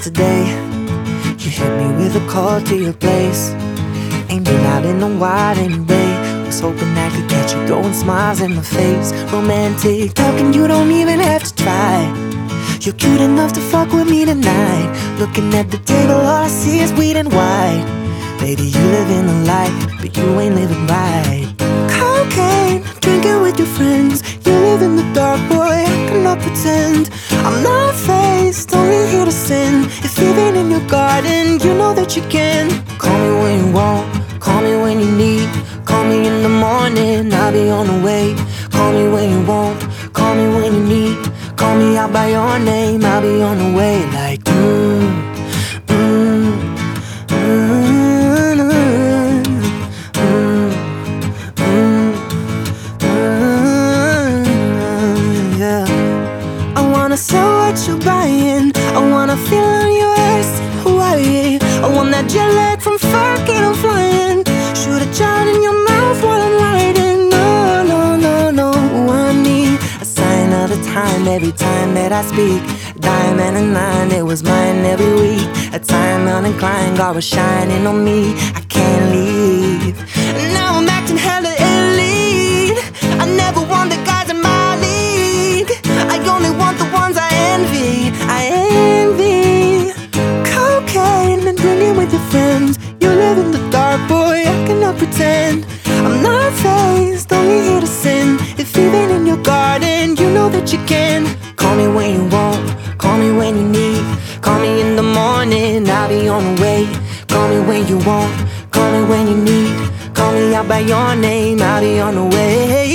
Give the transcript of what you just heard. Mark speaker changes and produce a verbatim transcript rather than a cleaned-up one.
Speaker 1: yesterday, you hit me with a call to your place. Ain't been out in a while anyway. Was hoping I could catch you throwing smiles in my face. Romantic talking, you don't even have to try. You're cute enough to fuck with me tonight. Looking at the table, all I see is weed and white. Baby, you live in the life, but you ain't living right. Cocaine, drinking with your friends. You live in the dark, boy, I cannot pretend. I'm not faced, only here to sin. If you've been in your garden, you know that you can. Call me when you want, call me when you need. Call me in the morning, I'll be on the way. Call me when you want, call me when you need. Call me out by your name, I'll be on the way. Like, mmm, mmm, mmm, mmm, mmm, yeah. I wanna sell what you're buying. I wanna feel on your ass in Hawaii. I want that jet lag from fucking I'm flying. Shoot a jar in your mouth while I'm riding. No, no, no, no, I need a sign of the time every time that I speak. A diamond and a nine, it was mine every week. A time uninclined, God was shining on me. I can't leave. Now I'm acting hella elite. I never want the guys in my league. I only want the ones I envy. I envy. Cocaine and drinking with your friends. You live in the dark, boy, I cannot pretend. I'm not faced, only here to sin. If you've been in your garden, you know that you can. Call me when you want, call me when you need. Call me in the morning, I'll be on the way. Call me when you want, call me when you need. Call me out by your name, I'll be on the way.